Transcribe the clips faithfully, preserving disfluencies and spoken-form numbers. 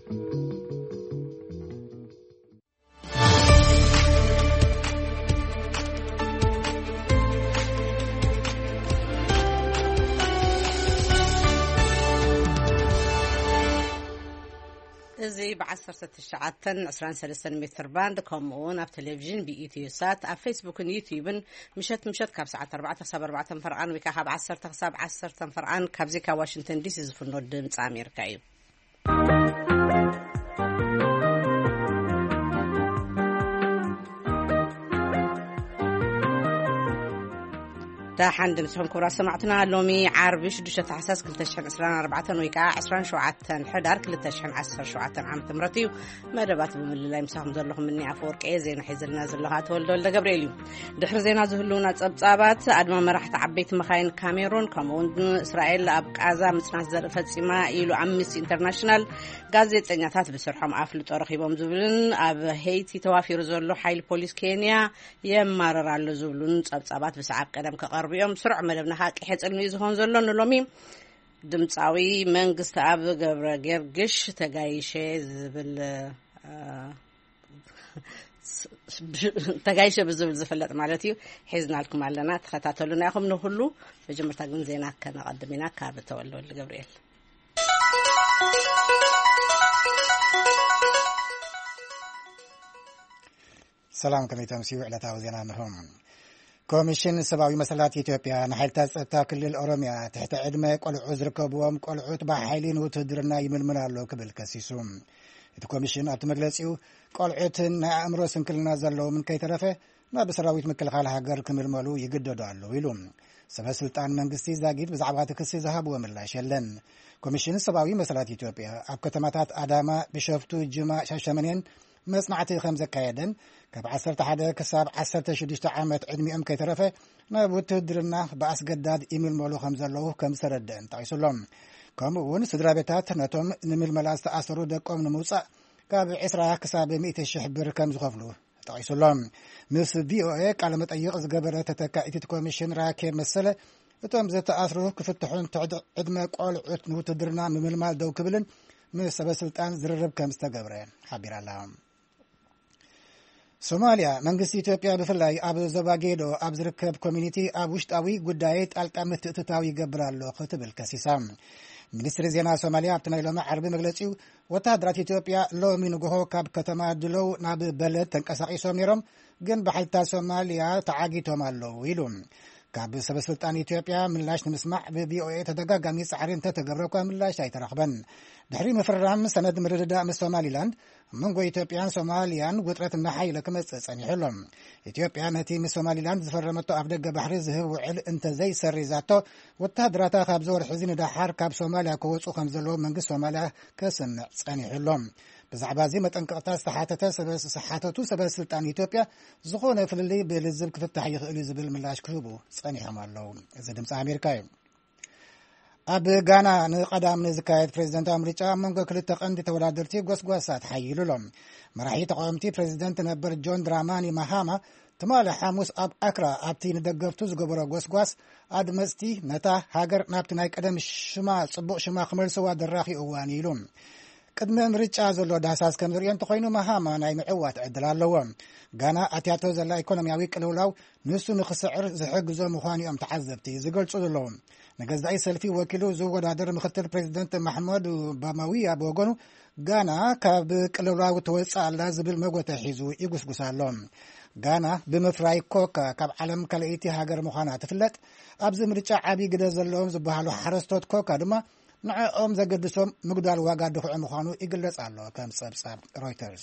زي بعشرة تشعاتن عشرين سلسلة متر باند كمون أب تلفزيون بإيتيوسات أب فيسبوك ونيوتيوب مشت مشت كاب ساعة أربعة تسعة أربعة فرعان وكهاب عشرة تسعة عشرة فرعان كابزيكا واشنطن دي سي في النود مع أمريكا. تا حند نسهم كورا سمعتنا لومي عربي شدوشة حساس كل تشحن عسران أربعة ويكا عسران شوعتن حدار كل تشحن عسر شوعتن عم تمرتيو مدبات بمل الله يمساهم زلهم مني عفورك إيه زين حيزر نازل لهات ولدو لدا قبريليو دحر زينا زهلونا تصابات أدما مرحت عبيت مخاين كاميرون كمون إسرائيل أبق عزا مسناس زرفت سما إيلو عميس انترناشنال غازيت أنياتات بسرحهم عافلو تورخيبهم زبلن أب هيتي توافير زولو حيل بوليس كينيا يمارر على زبلن تصابات بسعاب قدم كقرب يوم سرع مدبنا حق حصل يزهون زلون لومي دمصاوي منغست اب غبر غرغش تغايشه زبل تغايشه بزبل زفلط معناتيو حزنا لكم علنا تخاتلونا ياخم نو كله بجمرتا غن زينا كنا قدمنا كاب تولو لجبريل سلام كنيتم سيو على تاوزينا نهم كوميشن سباوي مسلات إثيوبيا نحلت ጸጥታ ክልል ኦሮሚያ تحت عدمه قلعو ዝርከብዎም ቆልዑት ባሕይሊን ውትድርና ይምልምላሉ ክብል ከሲሱ እቲ ኮሚሽን ኣብቲ መግለጺኡ ቆልዑትን ናይ ኣእምሮ ስንክልና ዘለዎም ከይተረፈ ናብ ሰራዊት ምክልኻል ሃገር ክምልመሉ ይግደዱ ኣለዉ ኢሉ ሰበስልጣን መንግስቲ ዛጊድ ብዛዕባ እቲ ክሲ ዝሃብዎ ምላሽ የለን ኮሚሽን ሰባዊ መስላት ኢትዮጵያ ኣብ ከተማታት ኣዳማ ቢሾፍቱ ጅማ ሻሸመኔን መጽናዕቲ ከም ዘካየደን ካብ ዓሰርተ ሓደ ክሳብ ዓሰርተ ሽዱሽተ ዓመት ዕድሚኦም ከይተረፈ ናብ ውትድርና በኣስገዳድ ይምልመሉ ከም ዘለዉ ከም ዝተረድአን ጠቂሱሎም ከምኡ እውን ስድራ ቤታት ነቶም ንምልመላ ዝተኣሰሩ ደቆም ንምውፃእ ካብ ዒስራ ክሳብ ሚእቲ ሽሕ ብር ከም ዝኸፍሉ ጠቂሱሎም ምስ ቪኦኤ ቃለ መጠይቕ ዝገበረ ተተካኢት ኮሚሽን ራኬብ መሰለ እቶም ዝተኣስሩ ክፍትሑን ዕድመ ቆልዑት ንውትድርና ምምልማል ደው ክብልን ምስ ሰበስልጣን ዝርርብ ከም ዝተገብረ ሓቢራላ ሶማሊያ መንግስቲ ኢትዮጵያ ብፍላይ ኣብ ዞባ ጌዶ ኣብ ዝርከብ ኮሚኒቲ ኣብ ውሽጣዊ ጉዳይ ጣልቃ ምትእትታዊ ይገብር ኣሎ ክትብል ከሲሳ ሚኒስትሪ ዜና ሶማሊያ ኣብቲ ናይ ሎሚ ዓርቢ መግለጺኡ ወታደራት ኢትዮጵያ ሎሚ ንግሆ ካብ ከተማ ድለው ናብ በለድ ተንቀሳቂሶም ነይሮም ግን ብሓይልታት ሶማሊያ ተዓጊቶም ኣለዉ ኢሉ ካብ ሰበስልጣን ኢትዮጵያ ምላሽ ንምስማዕ ብቪኦኤ ተደጋጋሚ ጻዕሪ እንተተገብረ እኳ ምላሽ ኣይተረኽበን ድሕሪ ምፍራም ሰነድ ምርድዳእ ምስ ሶማሊላንድ መንጎ ኢትዮጵያን ሶማሊያን ውጥረት እናሓይለ ክመጽእ ጸኒሑሎም ኢትዮጵያ ነቲ ምስ ሶማሊላንድ ዝፈረመቶ ኣብ ደገ ባሕሪ ዝህብ ውዕል እንተዘይሰሪዛቶ ወታደራታ ካብ ዝወርሒ እዚ ንዳሓር ካብ ሶማልያ ክወፁ ከም ዘለዎ መንግስቲ ሶማልያ ከስምዕ ጸኒሑሎም ብዛዕባ እዚ መጠንቀቕታ ዝተሓተተ ሰበስሓተቱ ሰበስልጣን ኢትዮጵያ ዝኾነ ፍልልይ ብልዝብ ክፍታሕ ይኽእል እዩ ዝብል ምላሽ ክህቡ ጸኒሖም ኣለዉ እዚ ድምፂ ኣሜሪካ እዩ ኣብ ጋና ንቐዳም ንዝካየድ ፕሬዚደንታዊ ምርጫ መንጎ ክልተ ቀንዲ ተወዳደርቲ ጎስጓሳት ሓይሉሎም መራሒ ተቃወምቲ ፕሬዚደንት ነበር ጆን ድራማኒ ማሃማ ትማሊ ሓሙስ ኣብ ኣክራ ኣብቲ ንደገፍቱ ዝገበሮ ጎስጓስ ኣድመፅቲ ነታ ሃገር ናብቲ ናይ ቀደም ሽማ ጽቡቕ ሽማ ክመልስዋ ደራኺ እዋን ኢሉ ቅድሚ ምርጫ ዘሎ ዳህሳስ ከም ዝርዮ እንተኮይኑ ማሃማ ናይ ምዕዋት ዕድል ኣለዎ ጋና ኣትያቶ ዘላ ኢኮኖሚያዊ ቅልውላው ንሱ ንክስዕር ዝሕግዞ ምዃኑ እዮም ተዓዘብቲ ዝገልጹ ዘለዉ ንገዛኢ ሰልፊ ወኪሉ ዝወዳደር ምክትል ፕሬዚደንት ማሕመድ ባማዊያ ብወገኑ ጋና ካብ ቅልውላው ትወፅእ ኣላ ዝብል መጎተ ሒዙ ይጉስጉስ ኣሎ ጋና ብምፍራይ ኮካ ካብ ዓለም ካልአይቲ ሃገር ምዃና ትፍለጥ ኣብዚ ምርጫ ዓብዪ ግደ ዘለዎም ዝበሃሉ ሓረስቶት ኮካ ድማ ንዕኦም ዘገድሶም ምግዳል ዋጋ ድኹዕ ምዃኑ ይግለጽ ኣሎ ከም ጸብጻብ ሮይተርስ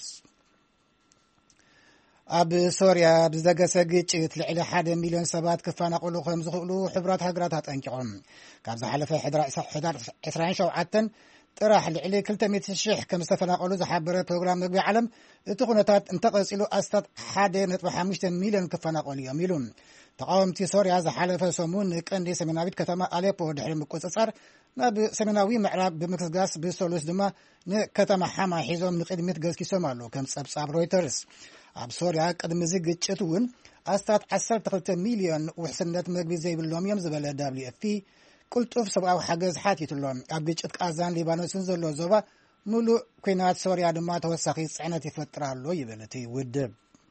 ኣብ ሶርያ ብዘገሰ ግጭት ልዕሊ ሓደ ሚልዮን ሰባት ክፈናቐሉ ከም ዝኽእሉ ሕብራት ሃገራት ኣጠንቂቖም ካብ ዝሓለፈ ሕዳር عشرين وسبعة ጥራሕ ልዕሊ ክልተ ሚእቲ ሽሕ ከም ዝተፈናቐሉ ዝሓበረ ፕሮግራም ምግቢ ዓለም እቲ ኩነታት እንተቐፂሉ ኣስታት ሓደ ነጥቢ ሓሙሽተ ሚልዮን ክፈናቐሉ እዮም ኢሉ ተቃወምቲ ሶርያ ዝሓለፈ ሰሙን ንቀንዲ ሰሜናዊት ከተማ ኣሌፖ ድሕሪ ምቁፅጻር ናብ ሰሜናዊ ምዕራብ ብምክስጋስ ብሰሉስ ድማ ንከተማ ሓማ ሒዞም ንቅድሚት ገስኪሶም ኣሎ ከም ጸብጻብ ሮይተርስ ኣብ ሶርያ ቅድሚ እዚ ግጭት እውን ኣስታት ዓሰርተ ክልተ ሚልዮን ውሕስነት ምግቢ ዘይብሎም እዮም ዝበለ ደብሊው ኤፍ ፒ ቁልጡፍ ሰብኣዊ ሓገዝ ሓቲትሎም ኣብ ግጭት ቃዛን ሊባኖስን ዘሎ ዞባ ሙሉእ ኩናት ሶርያ ድማ ተወሳኺ ጽዕነት ይፈጥራሉ ይብል እቲ ውድብ።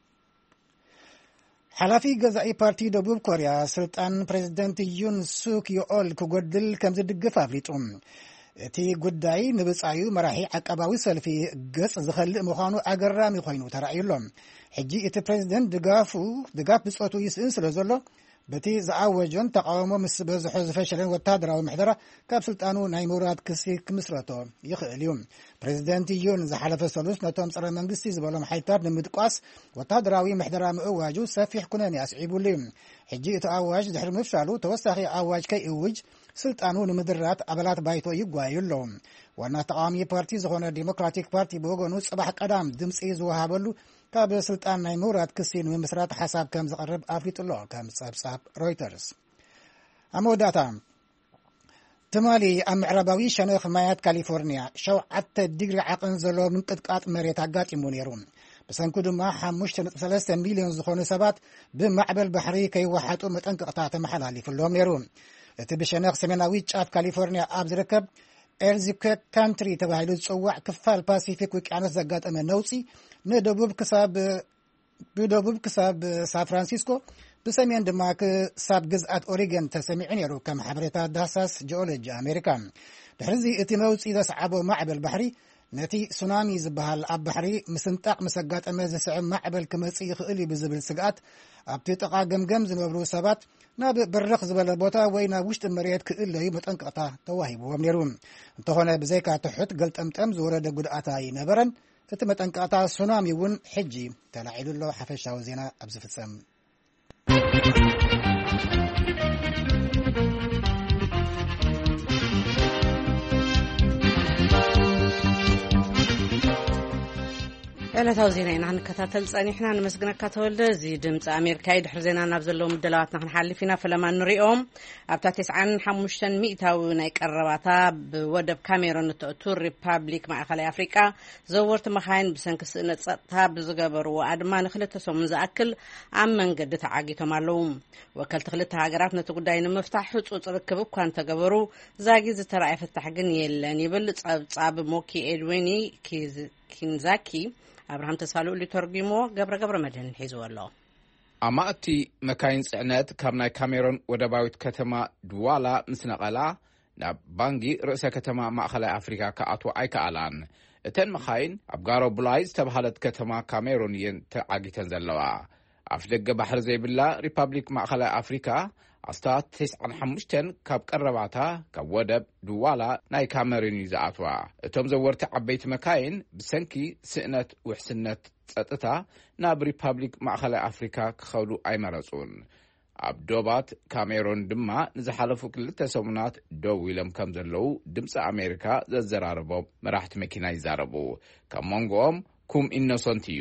ሓላፊ ገዛኢ ፓርቲ ደቡብ ኮርያ ስልጣን ፕሬዚደንት ዩን ሱክ የኦል ክጎድል ከም ዝድግፍ ኣፍሊጡ እቲ ጉዳይ ንብጻዩ መራሒ ዓቀባዊ ሰልፊ ገጽ ዝኸልእ ምዃኑ ኣገራሚ ኮይኑ ተራእዩሎም። ሕጂ እቲ ፕሬዚደንት ድጋፉ ድጋፍ ብጾቱ ይስእን ስለ ዘሎ በቲ ዝኣወጆን ተቃውሞ ምስ በዝሖ ዝፈሸለን ወታደራዊ ምሕደራ ካብ ስልጣኑ ናይ ምውራድ ክሲ ክምስረቶ ይኽእል እዩ። ፕሬዚደንት ዩን ዝሓለፈ ሰሉስ ነቶም ፀረ መንግስቲ ዝበሎም ሓይልታት ንምድቋስ ወታደራዊ ምሕደራ ምእዋጁ ሰፊሕ ኩነኔ ኣስዒቡሉ እዩ። ሕጂ እቲ ኣዋጅ ድሕሪ ምፍሻሉ ተወሳኺ ኣዋጅ ከይእውጅ ስልጣኑ ንምድራት ኣባላት ባይቶ ይጓዩ ኣለዉ። ዋና ተቃዋሚ ፓርቲ ዝኾነ ዲሞክራቲክ ፓርቲ ብወገኑ ጽባሕ ቀዳም ድምፂ ዝወሃበሉ ካብ ስልጣን ናይ ምውራድ ክሲ ንምስራት ሓሳብ ከም ዝቐርብ ኣፍሊጡ ኣሎ ከም ጸብጻብ ሮይተርስ። ኣብ መወዳእታ ትማሊ ኣብ ምዕራባዊ ሸነኽ ማያት ካሊፎርኒያ ሸውዓተ ዲግሪ ዓቐን ዘለዎ ምንቅጥቃጥ መሬት ኣጋጢሙ ነይሩ። ብሰንኩ ድማ ሓሙሽተ ነጥቢ ሰለስተ ሚልዮን ዝኾኑ ሰባት ብማዕበል ባሕሪ ከይወሓጡ መጠንቅቕታ ተመሓላሊፉሎም ነይሩ። እቲ ብሸነኽ ሰሜናዊ ጫፍ ካሊፎርኒያ ኣብ ዝርከብ ኤርዝኩዌክ ካንትሪ ተባሂሉ ዝጽዋዕ ክፋል ፓሲፊክ ውቅያኖስ ዘጋጠመ ነውፂ ንደቡብ ክሳብ ብደቡብ ክሳብ ሳን ፍራንሲስኮ ብሰሜን ድማ ክሳብ ግዝኣት ኦሪገን ተሰሚዑ ነይሩ ከም ሓበሬታ ዳሳስ ጂኦሎጂ ኣሜሪካ። ድሕሪዚ እቲ መውፂ ዘስዓቦ ማዕበል ባሕሪ ነቲ ሱናሚ ዝበሃል ኣብ ባሕሪ ምስንጣቕ ምስ ኣጋጠመ ዝስዕብ ማዕበል ክመጽእ ይኽእል እዩ ብዝብል ስግኣት ኣብቲ ጥቓ ገምገም ዝነብሩ ሰባት ናብ በርኽ ዝበለ ቦታ ወይ ናብ ውሽጢ መሬት ክእለዩ መጠንቅቕታ ተዋሂብዎም ነይሩ። እንተኾነ ብዘይካ ትሑት ገልጠምጠም ዝወረደ ጉድኣት ኣይነበረን። እቲ መጠንቅቕታ ሱናሚ እውን ሕጂ ተላዒሉ ኣሎ። ሓፈሻዊ ዜና ኣብ ዝፍጸም ዕለታዊ ዜና ኢና ክንከታተል ጸኒሕና። ንመስግነካ ተወልደ እዚ ድምፂ ኣሜሪካ ድሕሪ ዜና ናብ ዘለዉ ምድላዋትና ክንሓልፍ ኢና። ፈለማ ንሪኦም ኣብታ ትስዓን ሓሙሽተን ሚእታዊ ናይ ቀረባታ ብወደብ ካሜሮን እትእቱ ሪፓብሊክ ማእኸላይ ኣፍሪቃ ዘወርቲ መኻይን ብሰንኪ ስእነት ፀጥታ ብዝገበርዎ ኣድማ ንክልተ ሰሙን ዝኣክል ኣብ መንገዲ ተዓጊቶም ኣለዉ። ወከልቲ ክልተ ሃገራት ነቲ ጉዳይ ንምፍታሕ ህፁፅ ርክብ እኳ እንተገበሩ ዛጊ ዝተረኣየ ፍታሕ ግን የለን ይብል ጸብጻብ ሞኪ ኤድዌኒ ኪንዛኪ ኣብርሃም ተሳልኡ ሊተርጊሞ ገብረ ገብረ መድህን ሒዝዎ ኣሎ። ኣማእቲ መካይን ጽዕነት ካብ ናይ ካሜሮን ወደባዊት ከተማ ድዋላ ምስ ነቐላ ናብ ባንጊ ርእሰ ከተማ ማእኸላይ ኣፍሪካ ክኣትዋ ኣይከኣላን። እተን መኻይን ኣብ ጋሮ ቡላይ ዝተባሃለት ከተማ ካሜሮን እየን ተዓጊተን ዘለዋ። ኣፍ ደገ ባሕሪ ዘይብላ ሪፓብሊክ ማእኸላይ ኣፍሪካ ኣስታት ትስዓን ሓሙሽተን ካብ ቀረባታ ካብ ወደብ ድዋላ ናይ ካሜሮን ዝኣትዋ። እቶም ዘወርቲ ዓበይቲ መካይን ብሰንኪ ስእነት ውሕስነት ጸጥታ ናብ ሪፓብሊክ ማእኸላይ ኣፍሪካ ክኸዱ ኣይመረጹን። ኣብ ዶባት ካሜሮን ድማ ንዝሓለፉ ክልተ ሰሙናት ደው ኢሎም ከም ዘለዉ ድምፂ ኣሜሪካ ዘዘራረቦም መራሕቲ መኪና ይዛረቡ። ካብ መንጎኦም ኩም ኢኖሰንት እዩ።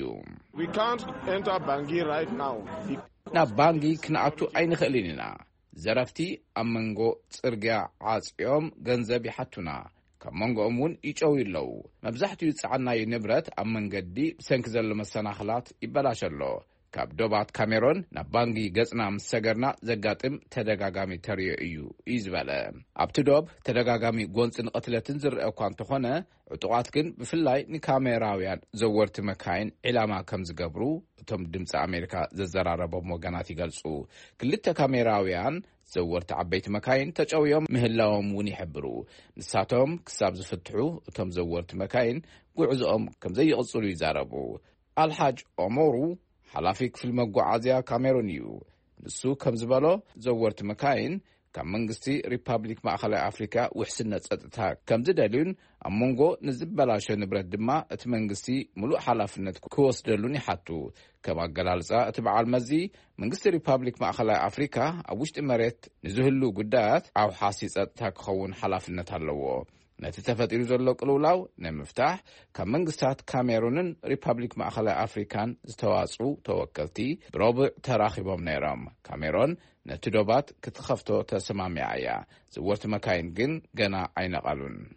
ናብ ባንጊ ክንኣቱ ኣይንኽእልን ኢና። ዘረፍቲ ኣብ መንጎ ጽርግያ ዓጽዮም ገንዘብ ይሓቱና። ካብ መንጎኦም እውን ይጨው ኣለዉ። መብዛሕትኡ ዝጸዓናዩ ንብረት ኣብ መንገዲ ብሰንኪ ዘሎ መሰናኽላት ይበላሸሎ። ካብ ዶባት ካሜሮን ናብ ባንጊ ገጽና ምስ ሰገርና ዘጋጥም ተደጋጋሚ ተርዮ እዩ እዩ ዝበለ። ኣብቲ ዶብ ተደጋጋሚ ጎንፅን ቅትለትን ዝርአ እኳ እንተኾነ ዕጡቓት ግን ብፍላይ ንካሜራውያን ዘወርቲ መካይን ዒላማ ከም ዝገብሩ እቶም ድምፂ ኣሜሪካ ዘዘራረቦም ወገናት ይገልጹ። ክልተ ካሜራውያን ዘወርቲ ዓበይቲ መካይን ተጨውዮም ምህላዎም እውን ይሕብሩ። ንሳቶም ክሳብ ዝፍትሑ እቶም ዘወርቲ መካይን ጉዕዞኦም ከም ዘይቕጽሉ ይዛረቡ። ኣልሓጅ ኦሞሩ ሓላፊ ክፍል መጓዓዝያ ካሜሮን እዩ። ንሱ ከም ዝበሎ ዘወርቲ መካይን ካብ መንግስቲ ሪፓብሊክ ማእኸላይ ኣፍሪካ ውሕስነት ጸጥታ ከም ዝደልዩን ኣብ መንጎ ንዝበላሸ ንብረት ድማ እቲ መንግስቲ ሙሉእ ሓላፍነት ክወስደሉን ይሓቱ። ከም ኣገላልጻ እቲ በዓል መዚ መንግስቲ ሪፓብሊክ ማእኸላይ ኣፍሪካ ኣብ ውሽጢ መሬት ንዝህሉ ጉዳያት ኣብ ሓሲ ጸጥታ ክኸውን ሓላፍነት ኣለዎ። ነቲ ተፈጢሩ ዘሎ ቅልውላው ንምፍታሕ ካብ መንግስታት ካሜሩንን ሪፓብሊክ ማእኸላይ ኣፍሪካን ዝተዋጽኡ ተወከልቲ ብረቡዕ ተራኺቦም ነይሮም። ካሜሮን ነቲ ዶባት ክትኸፍቶ ተሰማሚዓ እያ። ዘወርቲ መካይን ግን ገና ኣይነቐሉን።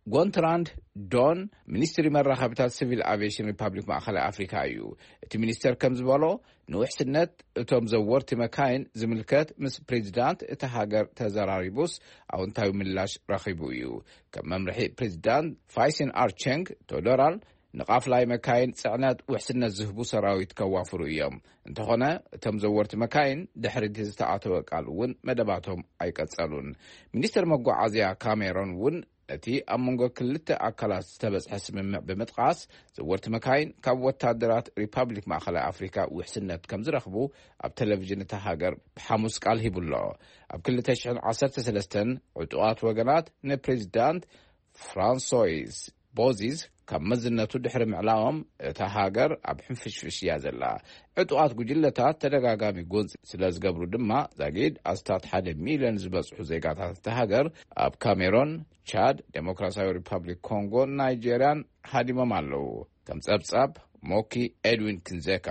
ጎንትራንድ ዶን ሚኒስትሪ መራኸብታት ሲቪል አቪዬሽን ሪፐብሊክ ማእከላይ አፍሪካ እዩ እቲ ሚኒስተር ከም ዝበሎ ንውሕስነት እቶም ዘወርቲ መካይን ዝምልከት ምስ ፕሬዚዳንት እቲ ሃገር ተዘራሪቡስ ኣውንታዊ ምላሽ ረኺቡ እዩ ከም መምርሒ ፕሬዚዳንት ፋይሲን አርቼንግ ቶዶራል ንቃፍላይ መካይን ጽዕነት ውሕስነት ዝህቡ ሰራዊት ከዋፍሩ እዮም እንተኾነ እቶም ዘወርቲ መካይን ድሕሪት ዝተኣተወ ቃል እውን መደባቶም ኣይቀጸሉን ሚኒስተር መጓዓዝያ ካሜሮን እውን እቲ ኣብ መንጎ ክልተ ኣካላት ዝተበጽሐ ስምምዕ ብምጥቃስ ዘወርቲ መካይን ካብ ወታደራት ሪፐብሊክ ማእከላይ አፍሪካ ውሕስነት ከም ዝረኽቡ ኣብ ቴሌቪዥን እቲ ሃገር ብሓሙስ ቃል ሂቡሎ ኣብ ክልተ ሽሕን ዓሰርተ ሰለስተን ዕጡቓት ወገናት ንፕሬዚዳንት ፍራንሶይስ ቦዚዝ ካብ መዝነቱ ድሕሪ ምዕላዎም እታ ሃገር ኣብ ሕንፍሽፍሽ እያ ዘላ ዕጡቓት ጉጅለታት ተደጋጋሚ ጎንፂ ስለ ዝገብሩ ድማ ዛጊድ ኣስታት ሓደ ሚልዮን ዝበጽሑ ዜጋታት እታ ሃገር ኣብ ካሜሮን ቻድ ዴሞክራሲያዊ ሪፐብሊክ ኮንጎ ናይጄሪያን ሃዲሞም ኣለዉ ከም ጸብጻብ ሞኪ ኤድዊን ክንዜካ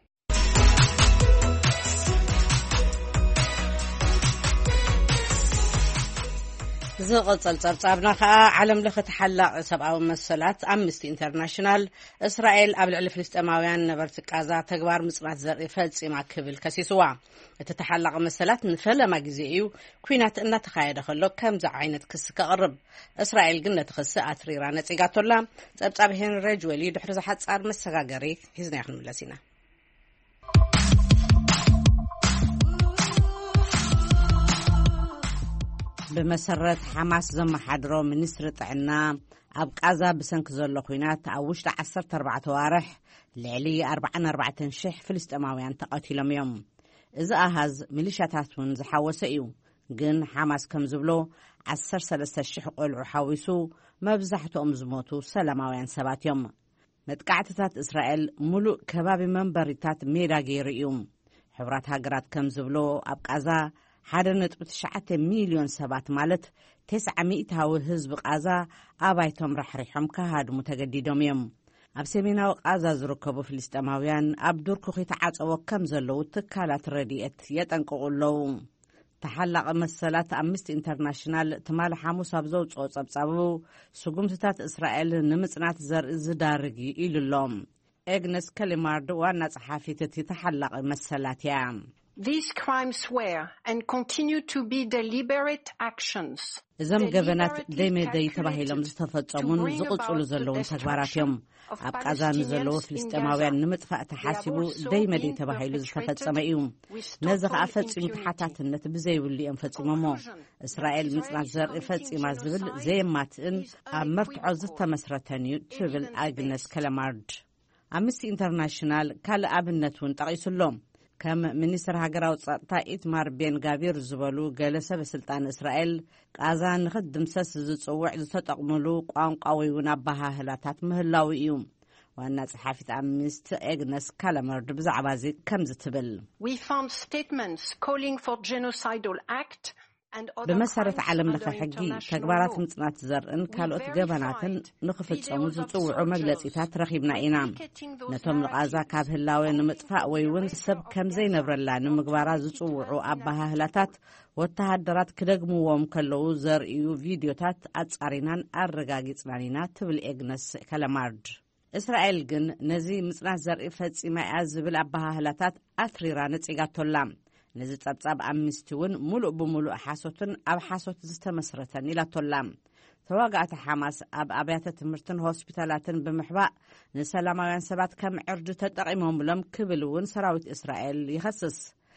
ዝቕጽል ጸብጻብና ከዓ ዓለም ለኸ ተሓላቕ ሰብኣዊ መሰላት ኣምነስቲ ኢንተርናሽናል እስራኤል ኣብ ልዕሊ ፍልስጤማውያን ነበርቲ ጋዛ ተግባር ምጽናት ዘርኢ ፈጺማ ክብል ከሲስዋ እቲ ተሓላቕ መሰላት ንፈለማ ግዜ እዩ ኩናት እናተኻየደ ከሎ ከምዚ ዓይነት ክስ ከቕርብ እስራኤል ግን ነቲ ክስ ኣትሪራ ነጺጋቶላ ጸብጻብ ሄንሪ ሬጅዌል ድሕሪ ዝሓጻር መሰጋገሪ ሂዝና ክንምለስ ኢና بمسرت حماس زمحدرو منستر طعنا ኣብ ቃዛ ብሰንኪ ዘሎ ኩናት ኣብ ውሽጢ ዓሰርተ ኣርባዕተ ዋርሕ ልዕሊ ኣርባዓን ኣርባዕተን ሽሕ ፍልስጤማውያን ተቐቲሎም እዮም እዚ ኣሃዝ ሚሊሻታት እውን ዝሓወሰ እዩ ግን ሓማስ ከም ዝብሎ ዓሰርተ ሰለስተ ሽሕ ቆልዑ ሓዊሱ መብዛሕትኦም ዝሞቱ ሰላማውያን ሰባት እዮም መጥቃዕትታት እስራኤል ሙሉእ ከባቢ መንበሪታት ሜዳ ገይሩ እዩ ሕብራት ሃገራት ከም ዝብሎ ኣብ ቃዛ ሓደ ነጥቢ ትሽዓተ ሚልዮን ሰባት ማለት تسعة مئة ህዝቢ ቃዛ ኣባይቶም ረሕሪሖም ከሃድሙ ተገዲዶም እዮም ኣብ ሰሜናዊ ቃዛ ዝርከቡ ፍልስጤማውያን ኣብ ዱርኩ ኺተዓጸው ከም ዘለው ትካላት ረድኤት የጠንቅቁለው ተሓላቕ መሰላት ኣምነስቲ ኢንተርናሽናል ትማል ሐሙስ ኣብ ዘውጽኦ ጸብጻቡ ስጉምትታት እስራኤል ንምጽናት ዘርኢ ዝዳርግ ኢሉሎም ኤግነስ ከሊማርድ ዋና ጸሓፊት እቲ ተሓላቕ መሰላት እያ These crimes were and continue to be deliberate actions. እዞም ገበናት ደይመደይ ተባሂሎም ዝተፈጸሙን ዝቕጽሉ ዘለውን ተግባራት እዮም ኣብ ቃዛ ንዘለዉ ፍልስጤማውያን ንምጥፋእ ተሓሲቡ ደይመደይ ተባሂሉ ዝተፈጸመ እዩ ነዚ ኸኣ ፈጺሙ ተሓታትነት ብዘይብሉ እዮም ፈጺሞሞ እስራኤል ምጽናት ዘርኢ ፈጺማ ዝብል ዘየማትእን ኣብ መርትዖ ዝተመስረተን እዩ ትብል ኣግነስ ከለማርድ ኣምነስቲ ኢንተርናሽናል ካልእ ኣብነት እውን ጠቒሱሎም ከም ሚኒስትር ሃገራዊ ጸጥታ ኢትማር ቤን ጋቪር ዝበሉ ገለ ሰበስልጣን እስራኤል ቃዛ ንኽድምሰስ ዝጽውዕ ዝተጠቕሙሉ ቋንቋ ወይ እውን ኣባሃህላታት ምህላዊ እዩ ዋና ጸሓፊት ኣምነስቲ ኤግነስ ካለመርድ ብዛዕባ እዚ ከም ዝትብል We found statements calling for genocidal act بمسارة عالم لخ حقي تكبارات مصنات زرن كالوت جبناتن نخفصمو زصوعو مغلصيታት ረኺብና ኢና ነቶም ለቃዛ ካብ ህላዌ ንምጥፋእ ወይ እውን ሰብ ከም ዘይነብረላ ንምግባራ ዝጽውዑ ኣባሃህላታት ወተሃደራት ክደግሙዎም ከለው ዘርእዩ ቪድዮታት ኣጻሪናን ኣረጋጊጽናን ኢና ትብል ኤግነስ ከለማርድ እስራኤል ግን ነዚ ምጽናት ዘርኢ ፈጺማ እያ ዝብል ኣባሃህላታት ኣትሪራ ነጺጋቶላ ነዚ ጸብጻብ ኣምነስቲውን ሙሉእ ብሙሉእ ሓሶትን ኣብ ሓሶት ዝተመስረተን ኢላቶላ ተዋጋእቲ ሓማስ ኣብ ኣብያተ ትምህርትን ሆስፒታላትን ብምሕባእ ንሰላማውያን ሰባት ከም ዕርዲ ተጠቒሞምሎም ክብል እውን ሰራዊት እስራኤል ይኸስስ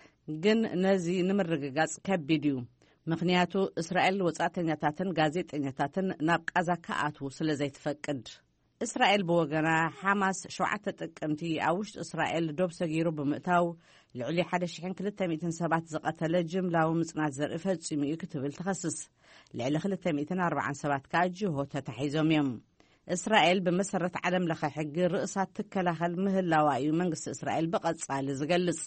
ግን ነዚ ንምርግጋጽ ከቢድ እዩ ምኽንያቱ እስራኤል ወጻእተኛታትን ጋዜጠኛታትን ናብ ቃዛ ከኣትዉ ስለ ዘይትፈቅድ እስራኤል ብወገና ሓማስ ሸውዓተ ጥቅምቲ ኣብ ውሽጢ እስራኤል ዶብ ሰጊሩ ብምእታው ልዕሊ ሓደ ሽሕ ክልተ ሚእቲ ሰባት ዝቐተለ ጅምላዊ ምጽናት ዘርኢ ፈጺሙ እዩ ክትብል ትኸስስ ልዕሊ ክልተ ሚእቲ ኣርባዓን ሰባት ከዓ ጅሆ ተታሒዞም እዮም እስራኤል ብመሰረት ዓለም ለኸ ሕጊ ርእሳት ትከላኸል ምህላዋ እዩ መንግስቲ እስራኤል ብቐጻሊ ዝገልጽ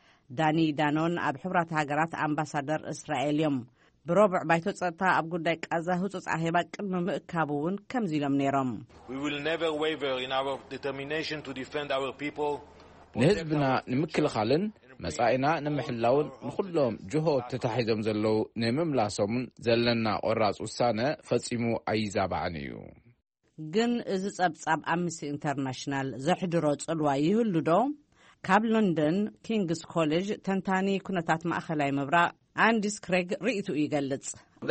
ዳኒ ዳኖን ኣብ ሕብራት ሃገራት ኣምባሳደር እስራኤል እዮም بربع بايتو ጸጥታ ኣብ ጉዳይ ቃዛ ህጹጽ ኣሄባ ቅድሚ ምእካቡ እውን ከምዚ ኢሎም ነይሮም We will never waver in our determination to defend our people ንህዝብና ንምክልኻልን መጻኢና ንምሕላውን ንኹሎም ጅሆት ተታሒዞም ዘለው ንምምላሶምን ዘለና ቆራጽ ውሳነ ፈጺሙ ኣይዛባዕን እዩ ግን እዚ ጸብጻብ ኣምነስቲ ኢንተርናሽናል ዘሕድሮ ጽልዋ ይህሉ ዶ? ካብ ለንደን ኪንግስ ኮሌጅ ተንታኒ ኩነታት ማእኸላይ ምብራቕ አንዲስ ክሬግ ርእይቱ ይገልጽ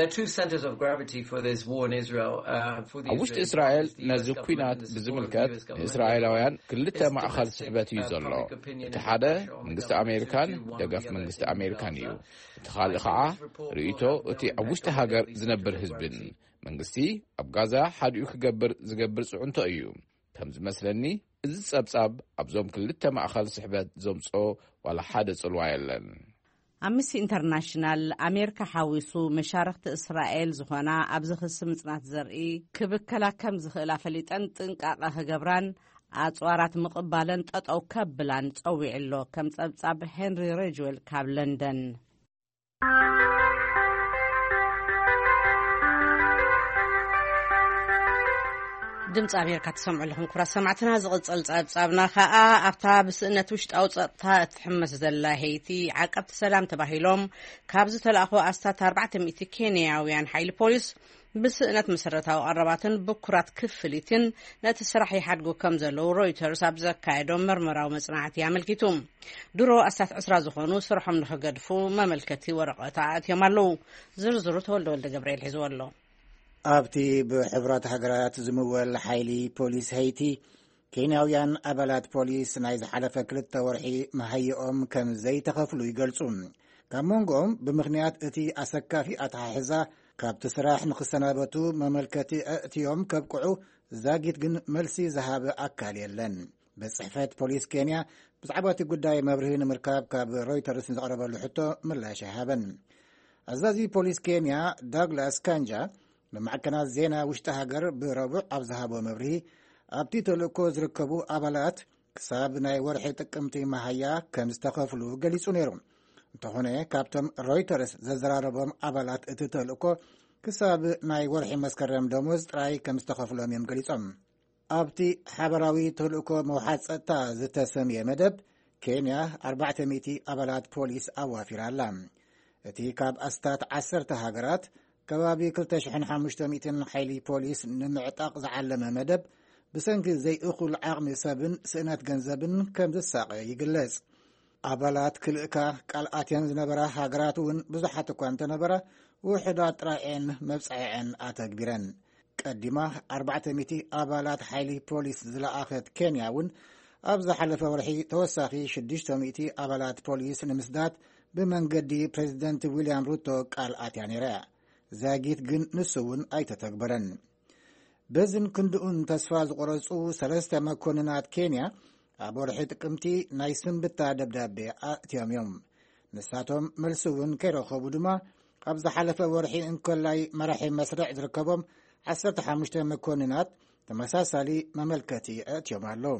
ኣብ ውሽጢ እስራኤል ነዚ ኩናት ብዝምልከት ንእስራኤላውያን ክልተ ማእኸል ስሕበት እዩ ዘሎ እቲ ሓደ መንግስቲ ኣሜሪካን ደገፍ መንግስቲ ኣሜሪካን እዩ እቲ ካልእ ከዓ ርእይቶ እቲ ኣብ ውሽጢ ሃገር ዝነብር ህዝብን መንግስቲ ኣብ ጋዛ ሓዲኡ ክገብር ዝገብር ጽዑንቶ እዩ ከም ዝመስለኒ እዚ ጸብጻብ ኣብዞም ክልተ ማእኸል ስሕበት ዘምጾ ዋላ ሓደ ጽልዋ የለን ኣምነስቲ ኢንተርናሽናል ኣሜሪካ ሓዊሱ መሻርክቲ እስራኤል ዝኾና ኣብዚ ክሲ ምጽናት ዘርኢ ክብከላ ከም ዝኽእላ ፈሊጠን ጥንቃቐ ክገብራን ኣጽዋራት ምቕባለን ጠጠው ከብላን ጸዊዕሎ ከም ጸብጻብ ሄንሪ ሬጅዌል ካብ ለንደን ድምፂ ኣሜሪካ ትሰምዑ ኣለኹም ክቡራት ሰማዕትና ዝቕጽል ጸብጻብና ከዓ ኣብታ ብስእነት ውሽጣዊ ጸጥታ እትሕመስ ዘላ ሄይቲ ዓቀብቲ ሰላም ተባሂሎም ካብ ዝተላእኹ ኣስታት ኣርባዕተ ሚእቲ ኬንያውያን ሓይሊ ፖሊስ ብስእነት መሰረታዊ ቀረባትን ብኩራት ክፍሊትን ነቲ ስራሕ ይሓድጉ ከም ዘለዉ ሮይተርስ ኣብ ዘካየዶም መርመራዊ መጽናዕቲ ኣመልኪቱ ድሮ ኣስታት ዕስራ ዝኾኑ ስርሖም ንኽገድፉ መመልከቲ ወረቐት ኣእትዮም ኣለዉ ዝርዝሩ ተወልደ ወልደ ገብርኤል ሒዝዎ ኣሎ ኣብቲ ብሕብራት ሃገራት ዝምወል ሓይሊ ፖሊስ ሃይቲ ኬንያውያን ኣባላት ፖሊስ ናይ ዝሓለፈ ክልተ ወርሒ መሃይኦም ከም ዘይተኸፍሉ ይገልጹ ካብ መንጎኦም ብምኽንያት እቲ ኣሰካፊ ኣተሓሕዛ ካብቲ ስራሕ ንኽሰናበቱ መመልከቲ ኣእትዮም ከብቅዑ ዛጊት ግን መልሲ ዝሃበ ኣካል የለን ብጽሕፈት ፖሊስ ኬንያ ብዛዕባ እቲ ጉዳይ መብርሂ ንምርካብ ካብ ሮይተርስ ዝቐረበሉ ሕቶ ምላሽ ኣይሃበን ኣዛዚ ፖሊስ ኬንያ ዳግላስ ካንጃ በማዕከናት ዜና ውሽጢ ሃገር ብረቡዕ ኣብ ዝሃቦ መብርሂ ኣብቲ ተልእኮ ዝርከቡ ኣባላት ክሳብ ናይ ወርሒ ጥቅምቲ መሃያ ከም ዝተኸፍሉ ገሊጹ ነይሩ እንተኾነ ካብቶም ሮይተርስ ዘዘራረቦም ኣባላት እቲ ተልእኮ ክሳብ ናይ ወርሒ መስከረም ደሞዝ ጥራይ ከም ዝተኸፍሎም እዮም ገሊጾም ኣብቲ ሓበራዊ ተልእኮ መውሓት ጸጥታ ዝተሰምየ መደብ ኬንያ ኣርባዕተ ሚእቲ ኣባላት ፖሊስ ኣዋፊራ ኣላ እቲ ካብ ኣስታት ዓሰርተ ሃገራት ከባቢ ክልተ ሽሕን ሓሙሽተ ሚእትን ሓይሊ ፖሊስ ንምዕጣቕ ዝዓለመ መደብ ብሰንኪ ዘይእኹል ዓቕሚ ሰብን ስእነት ገንዘብን ከም ዝሳቐ ይግለጽ ኣባላት ክልእካ ቃልኣትየን ዝነበራ ሃገራት እውን ብዙሓት እኳ እንተነበራ ውሕዳት ጥራኤን መብጻዕዐን ኣተግቢረን ቀዲማ ኣርባዕተ ሚእቲ ኣባላት ሓይሊ ፖሊስ ዝለኣኸት ኬንያ እውን ኣብ ዝሓለፈ ወርሒ ተወሳኺ ሽዱሽተ ሚእቲ ኣባላት ፖሊስ ንምስዳት ብመንገዲ ፕሬዚደንት ዊልያም ሩቶ ቃል ኣትያ ነይራ ዛጊት ግን ንሱ እውን ኣይተተግበረን በዝን ክንድኡን ተስፋ ዝቆረጹ ሰለስተ መኮንናት ኬንያ ኣብ ወርሒ ጥቅምቲ ናይ ስንብታ ደብዳቤ ኣእትዮም እዮም ንሳቶም መልሲ እውን ከይረኸቡ ድማ ኣብ ዝሓለፈ ወርሒ እንኮላይ መራሒ መስርዕ ዝርከቦም ዓሰርተ ሓሙሽተ መኮንናት ተመሳሳሊ መመልከቲ ኣእትዮም ኣለዉ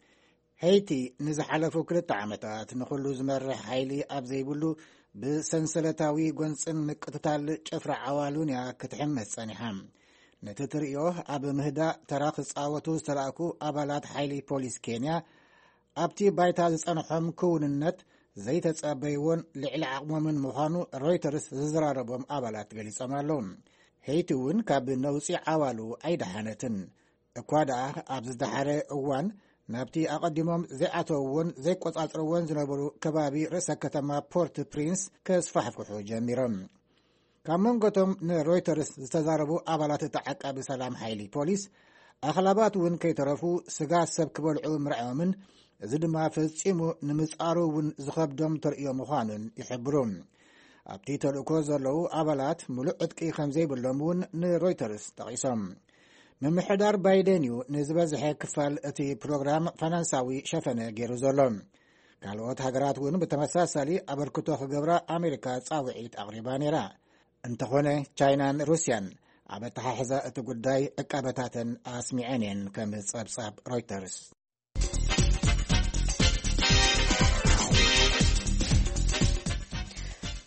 ሄይቲ ንዝሓለፉ ክልተ ዓመታት ንኹሉ ዝመርሕ ሓይሊ ኣብ ዘይብሉ ብሰንሰለታዊ ጎንፅን ምቅትታል ጨፍራ ዓዋሉን እያ ክትሕመስ ጸኒሓ ነቲ ትርእዮ ኣብ ምህዳእ ተራ ክጻወቱ ዝተላእኩ ኣባላት ሓይሊ ፖሊስ ኬንያ ኣብቲ ባይታ ዝጸንሖም ክውንነት ዘይተጸበይዎን ልዕሊ ዓቕሞምን ምዃኑ ሮይተርስ ዝዘራረቦም ኣባላት ገሊጾም ኣለዉ ሄይቲ እውን ካብ ነውፂ ዓዋሉ ኣይደሓነትን እኳ ደኣ ኣብ ዝደሓረ እዋን ናብቲ ኣቐዲሞም ዘይኣተውዎን ዘይቈጻጽርዎን ዝነበሩ ከባቢ ርእሰ ከተማ ፖርት ፕሪንስ ከስፋሕፍሑ ጀሚሮም ካብ መንጎቶም ንሮይተርስ ዝተዛረቡ ኣባላት እቲ ዓቃቢ ሰላም ሓይሊ ፖሊስ ኣኽላባት እውን ከይተረፉ ስጋት ሰብ ክበልዑ ምርዓዮምን እዚ ድማ ፈጺሙ ንምጻሩ እውን ዝኸብዶም ተርእዮ ምዃኑን ይሕብሩ ኣብቲ ተልእኮ ዘለዉ ኣባላት ሙሉእ ዕጥቂ ከም ዘይብሎም እውን ንሮይተርስ ጠቒሶም ምምሕዳር ባይደን እዩ ንዝበዝሐ ክፋል እቲ ፕሮግራም ፈረንሳዊ ሸፈነ ገይሩ ዘሎ ካልኦት ሃገራት እውን ብተመሳሳሊ ኣበርክቶ ክገብራ ኣሜሪካ ጻውዒት ኣቕሪባ ነይራ እንተኾነ ቻይናን ሩስያን ኣብ ኣተሓሕዛ እቲ ጉዳይ ዕቃበታተን ኣስሚዐን እየን ከም ጸብጻብ ሮይተርስ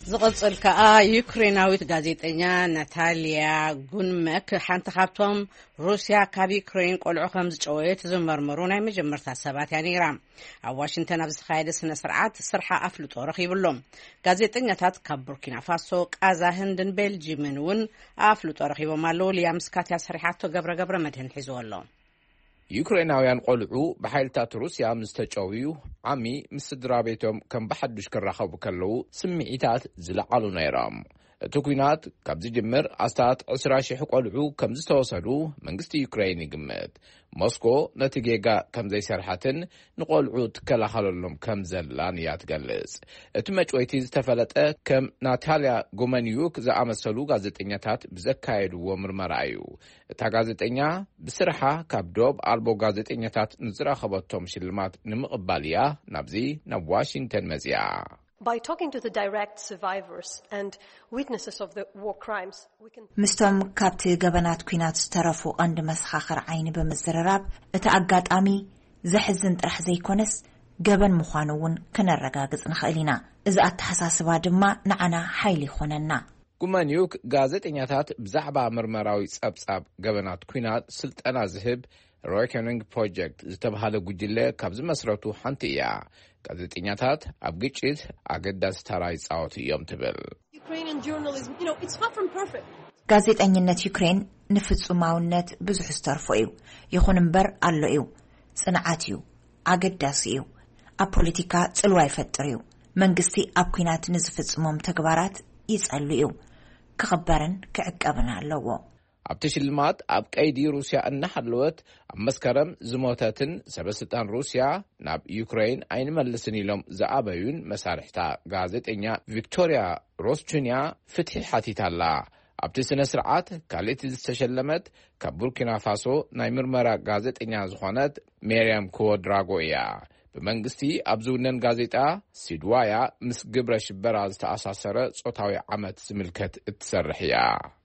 ዝቕጽል ከኣ ዩክሬናዊት ጋዜጠኛ ናታልያ ጉንመክ ሓንቲ ካብቶም ሩስያ ካብ ዩክሬን ቆልዑ ከም ዝጨወየት ዝመርመሩ ናይ መጀመርታ ሰባት እያ ነይራ። ኣብ ዋሽንግተን ኣብ ዝካየደ ስነ ስርዓት ስርሓ ኣፍልጦ ረኺብሎም። ጋዜጠኛታት ካብ ቡርኪና ፋሶ፣ ቃዛ፣ ህንድን ቤልጂምን እውን ኣፍልጦ ረኺቦም ኣለዉ። ልያ ምስካትያ ሰሪሓቶ ገብረ ገብረ መድህን ሒዝዎ ኣሎ። ዩክሬናውያን ቆልዑ ብሓይልታት ሩስያ ምስ ተጨውዩ ዓሚ ምስ ስድራ ቤቶም ከም ብሓዱሽ ክራኸቡ ከለዉ ስምዒታት ዝለዓሉ ነይሮም። እቲ ኩናት ካብ ዝጅምር ኣስታት عشرين ሽሕ ቆልዑ ከም ዝተወሰዱ መንግስቲ ዩክሬን ይግምት። ሞስኮ ነቲ ጌጋ ከም ዘይሰርሓትን ንቆልዑ ትከላኸለሎም ከም ዘላን እያ ትገልጽ። እቲ መጭወይቲ ዝተፈለጠ ከም ናታልያ ጉመንዩክ ዝኣመሰሉ ጋዜጠኛታት ብዘካየድዎ ምርመራ እዩ። እታ ጋዜጠኛ ብስርሓ ካብ ዶብ ኣልቦ ጋዜጠኛታት ንዝረኸበቶም ሽልማት ንምቕባል እያ ናብዚ ናብ ዋሽንግተን መጽያ። By talking to the direct survivors and witnesses of the war crimes, we can ምስቶም ካብቲ ገበናት ኩናት ዝተረፉ ቀንዲ መስኻኽር ዓይኒ ብምዝርራብ እቲ ኣጋጣሚ ዘሕዝን ጥራሕ ዘይኮነስ ገበን ምዃኑ እውን ክነረጋግጽ ንኽእል ኢና። እዚ ኣተሓሳስባ ድማ ንዓና ሓይሊ ይኾነና። ጉመንዩክ ጋዜጠኛታት ብዛዕባ ምርመራዊ ጸብጻብ ገበናት ኩናት ስልጠና ዝህብ ሮይከኒንግ ፕሮጀክት ዝተባሃለ ጉጅለ ካብ ዝመስረቱ ሓንቲ እያ። ጋዜጠኛታት ኣብ ግጭት ኣገዳሲ ተራ ይጻወቱ እዮም ትብል። ጋዜጠኝነት ዩክሬን ንፍጹማውነት ብዙሕ ዝተርፎ እዩ። ይኹን እምበር ኣሎ እዩ። ጽንዓት እዩ። ኣገዳሲ እዩ። ኣብ ፖለቲካ ጽልዋ ይፈጥር እዩ። መንግስቲ ኣብ ኩናት ንዝፍጽሞም ተግባራት ይጸሉ እዩ። ክኽበርን ክዕቀብን ኣለዎ። ኣብቲ ሽልማት ኣብ ቀይዲ ሩስያ እናሓለወት ኣብ መስከረም ዝሞተትን ሰበስልጣን ሩስያ ናብ ዩክሬን ኣይንመልስን ኢሎም ዝኣበዩን መሳርሕታ ጋዜጠኛ ቪክቶሪያ ሮስቹንያ ፍትሒ ሓቲታላ። ኣብቲ ስነ ስርዓት ካልእቲ ዝተሸለመት ካብ ቡርኪና ፋሶ ናይ ምርመራ ጋዜጠኛ ዝኾነት ሜርያም ኮድራጎ እያ። ብመንግስቲ ኣብ ዝውነን ጋዜጣ ሲድዋያ ምስ ግብረ ሽበራ ዝተኣሳሰረ ጾታዊ ዓመት ዝምልከት እትሰርሕ እያ።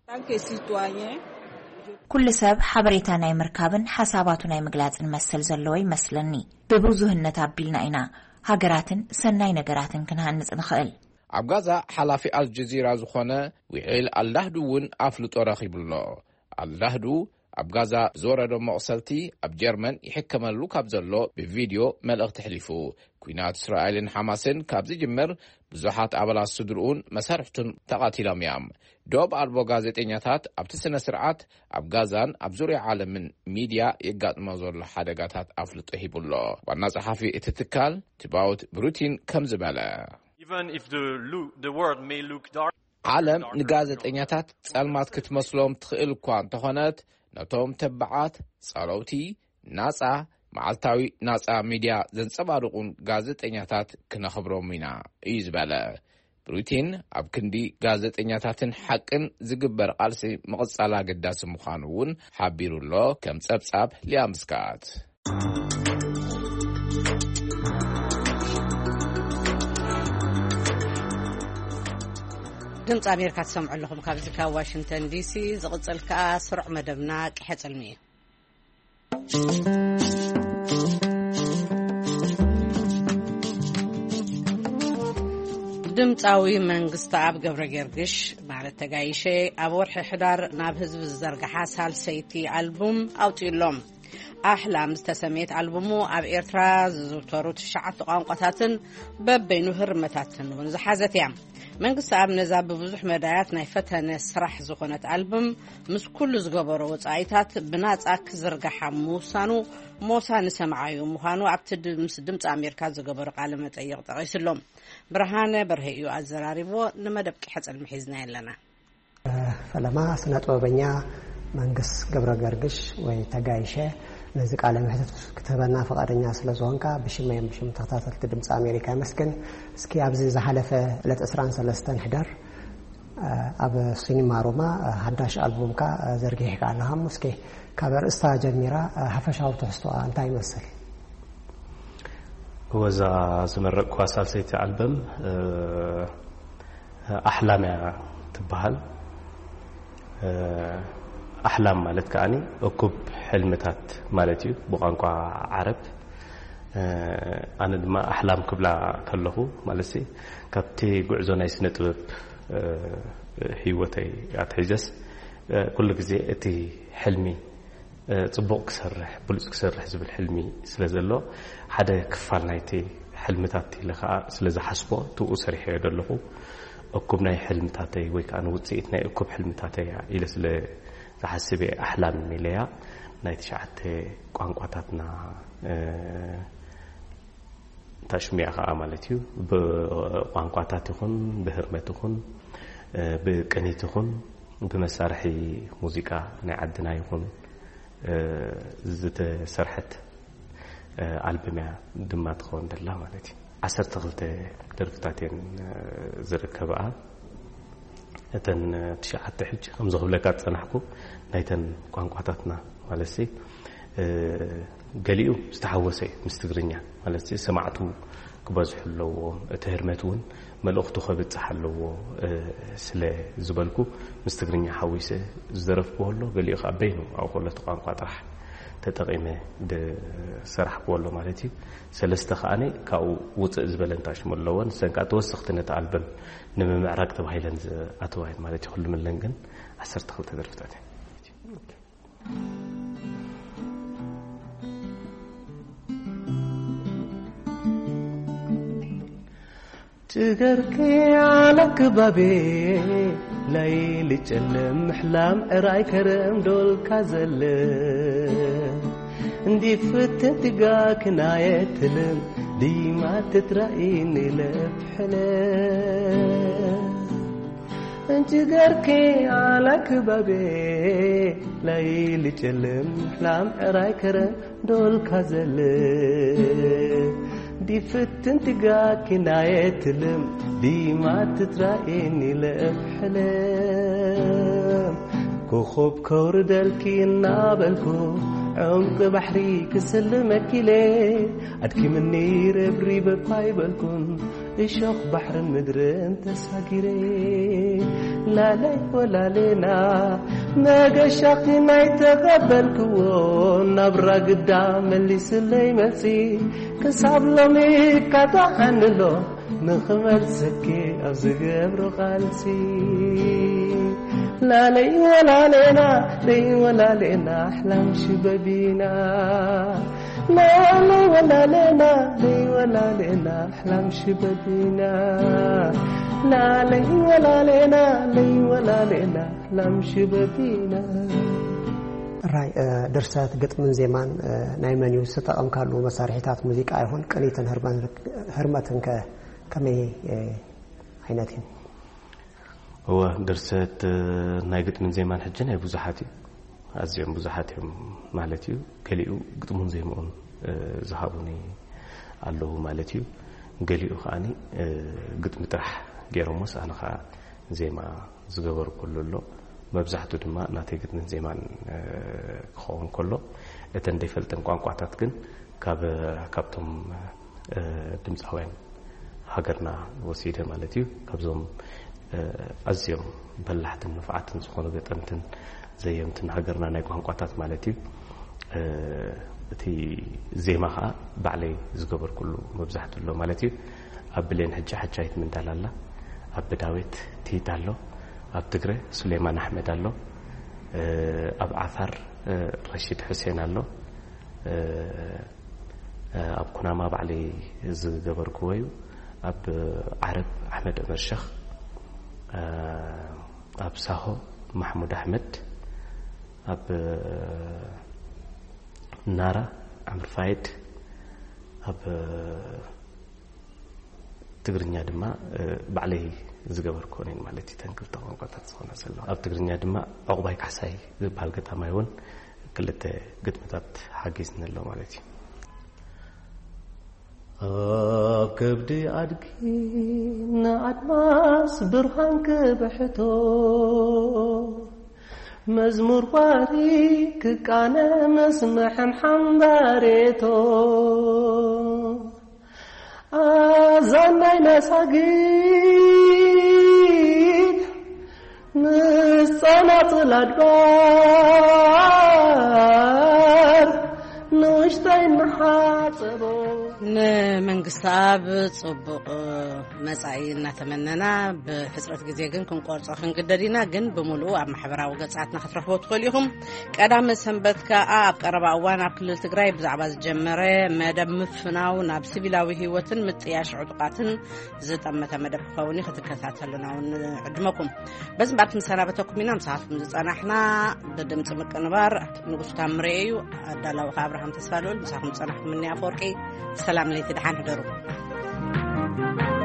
ኩሉ ሰብ ሓበሬታ ናይ ምርካብን ሓሳባቱ ናይ ምግላጽን መሰል ዘለዎ ይመስለኒ። ብብዙህነት ኣቢልና ኢና ሃገራትን ሰናይ ነገራትን ክንሃንጽ ንኽእል። ኣብ ጋዛ ሓላፊ አልጀዚራ ዝኾነ ውዒል አላህዱ እውን ኣፍልጦ ረኺብሎ። አላህዱ ኣብ ጋዛ ዝወረዶ መቕሰልቲ ኣብ ጀርመን ይሕከመሉ ካብ ዘሎ ብቪድዮ መልእኽቲ ሕሊፉ ኩናት እስራኤልን ሓማስን ካብ ዝጅምር ብዙሓት ኣባላት ስድርኡን መሳርሕቱን ተቓቲሎም እዮም። ዶብ ኣልቦ ጋዜጠኛታት ኣብቲ ስነ ስርዓት ኣብ ጋዛን ኣብ ዙርያ ዓለምን ሚድያ የጋጥሞ ዘሎ ሓደጋታት ኣፍልጦ ሂቡሎ። ዋና ጸሓፊ እቲ ትካል ቲባውት ብሩቲን ከም ዝበለ Even if the look, the world may look dark, ዓለም ንጋዜጠኛታት ጸልማት ክትመስሎም ትኽእል እኳ እንተኾነት ነቶም ተባዓት ጸለውቲ ናጻ መዓልታዊ ናጻ ሚድያ ዘንጸባርቑን ጋዜጠኛታት ክነኽብሮም ኢና እዩ ዝበለ። ብሩቲን ኣብ ክንዲ ጋዜጠኛታትን ሓቅን ዝግበር ቃልሲ መቕጻል ኣገዳሲ ምዃኑ እውን ሓቢሩሎ ከም ጸብጻብ ልያ ምስካት። ድምፂ ኣሜሪካ ትሰምዑ ኣለኹም ካብዚ ካብ ዋሽንግተን ዲሲ። ዝቕጽል ከዓ ስሩዕ መደብና ቅሐ ጽልሚ እዩ። ድምፃዊ መንግስቲ ኣብ ገብረ ገርግሽ ማለት ተጋይሸ ኣብ ወርሒ ሕዳር ናብ ህዝቢ ዝዘርግሓ ሳልሰይቲ ኣልቡም ኣውፂሎም። ኣሕላም ዝተሰሜት ኣልቡሙ ኣብ ኤርትራ ዝዝውተሩ ትሽዓተ ቋንቋታትን በበይኑ ህርመታትን እውን ዝሓዘት እያ። መንግስቲ ኣብ ነዛ ብብዙሕ መዳያት ናይ ፈተነ ስራሕ ዝኾነት ኣልቡም ምስ ኩሉ ዝገበሮ ወጻኢታት ብናጻ ክዝርግሓ ምውሳኑ ሞሳ ንሰምዓዩ ምዃኑ ኣብቲ ምስ ድምፂ ኣሜሪካ ዝገበሮ ቃለ መጠይቕ ጠቒሱሎም። ብርሃነ በርሀ እዩ ኣዘራሪቦ። ንመደብ ቅሐ ጽልሚ ሒዝና ኣለና። ፈለማ ስነ ጥበበኛ መንግስት ገብረ ገርግሽ ወይ ተጋይሸ ነዚ ቃለ መሕተት ክትበና ፈቃደኛ ስለ ዝኾንካ ብሽመየም ብሽም ተኸታተልቲ ድምፂ ኣሜሪካ መስክን። እስኪ ኣብዚ ዝሓለፈ ዕለት عشرين وثلاثة ሕዳር ኣብ ሲኒማ ሮማ ሓዳሽ ኣልቡምካ ዘርጊሕካ ኣለኻ። እስኪ ካብ ርእስታ ጀሚራ ሓፈሻዊ ትሕዝቶኣ እንታይ ይመስል? ወዛ ዝመረቅኳ ሳልሰይቲ ኣልበም ኣሕላም እያ ትበሃል። أحلام مالت كأني أكوب حلمتات مالتي بقانقا عرب أنا ما أحلام قبل كله مالسي كابتي قعزونا يسنطب هيوتي أتحجس كل جزء أتي حلمي صبوق كسرح بلوز كسرح زبل حلمي سلازلو حدا كفال نايتي حلمتاتي لخا سلاز حسبو تو سريح يدلو أكوب ناي حلمتاتي ويك أنا وصيت ناي أكوب حلمتاتي إلى سلا تحسبي أحلام ميليا نايت شعت قانقاتنا تشميع عملتيو بقانقاتاتكم بهرمتكم بقنيتكم بمسارحي موسيقى نعدنا يكون زت سرحت ألبومي دمات خون دلا مالتي عشر تغلت درفتاتين زركبها أتن تشعت حج خمسة غلقات صنحكو نايتن قانقاتاتنا مالسي قاليو استحوسي مستقرنيا مالسي سمعتو كبازح لو تهرمتون ملأختو خبت حلو سلا زبالكو مستقرنيا حويسه زرف بولو قاليو خابينو أو قلت قانقات راح تتقيمه د سرح بولو مالتي سلسته خاني كاو وصء زبلن تاشملون سنك اتوسختنا تعلبم نم معراق تبهيلن اتوايد مالتي كل من لنجن عشر تخلت درفتاتي تقركي على كبابي ليل جلم احلام راي كرم دول كازل اندي فتن تقا كناية تلم ديما تترأيني لفحلم انت قركي على كبابي ليل جلم احلام راي كرم دول كازل دي فتن تقا كناية تلم ديما تترأيني لفحلم كوخب كوردلكي نابلكو عمق بحري كسلمك ليه أدكي مني ربري بقايبلكم إشاق بحر المدر انت ساقيري لا لي ولا لنا ما شاقي ما يتقبلكو نبرا قدام اللي سلي ملسي كساب لمي كتاحن له نخمر سكي أزقب رقالسي لا لي ولا لنا لي ولا لنا أحلام شبابينا لا لي ولا لنا لي ولا لنا أحلام شبابينا لا لي ولا لنا لي ولا لنا أحلام شبابينا راي درسات قط من زمان نايمن يوسط أم كارلو مسارحيات موسيقى أيهون قليتن هرمان هرمتن ك كمي عيناتين هو درسات نايقت من زمان حجنا بوزحاتي أزيم بوزحاتي مالتيو قليو قط من زمان زهابوني الله مالتيو قليو خاني قط مترح جيروموس أنا خا زي ما زغبر كله له مبزحته دما ناتيقت من زمان خون كله اتن ديفلتن قانقاتات كن كاب كابتم دمزاوين هاجرنا وسيده مالتيو كابزوم أزيم بلحتن نفعتن سخونه بطنتن زيمتن هاجرنا ناي قانقاتات مالتيو تي زيما خا بعلي زغبر كله مبزحته له مالتيو ابلين حجه حجايت من دالالا اب داويت تيتالو اب تگره سليمان احمد الله اب عثر رشيد حسين الله اب كناما بعلي زغبر كويو اب عرب احمد عمر شيخ اب ساهو محمود احمد اب نارا عمر فايد اب تگرنيا دما بعلي زغبر كونين مالتي تنكل تقنقطات صخنا سلا اب تگرنيا دما عقباي كحساي زبال قطما يون كلته قطمታት حاجزنا له مالتي اب كبدي ادكي نادماس برهان كبحتو مزمور واري كقانا مسمح محمداريتو أزاني مساقيد نصنع الأدبار نوش نشتين ንመንግስቲ ኣብ ጽቡቕ መጻኢ እናተመነና ብሕጽረት ግዜ ግን ክንቆርጾ ክንግደዲና ግን ብምሉኡ ኣብ ማሕበራዊ ገጻትና ክትረኽቦ ትኽእሉ ኢኹም ቀዳመ ሰንበት ከዓ ኣብ ቀረባ እዋን ኣብ ክልል ትግራይ ብዛዕባ ዝጀመረ መደብ ምፍናው ናብ ሲቪላዊ ህይወትን ምጥያሽ ዕጡቃትን ዝጠመተ መደብ ክኸውን ክትከታተሉና ንዕድመኩም በዚ ባርክ ምሰናበተኩም ኢና ምሳሓትኩም ዝጸናሕና ብድምፂ ምቅንባር ንጉስ ታምሬ እዩ ኣዳላው ኣብርሃም ተስፋልወል ምሳኹም ጸናሕኩም እኒ ኣፈወርቂ ሰላም ለይቲ ደሓን ህደሩ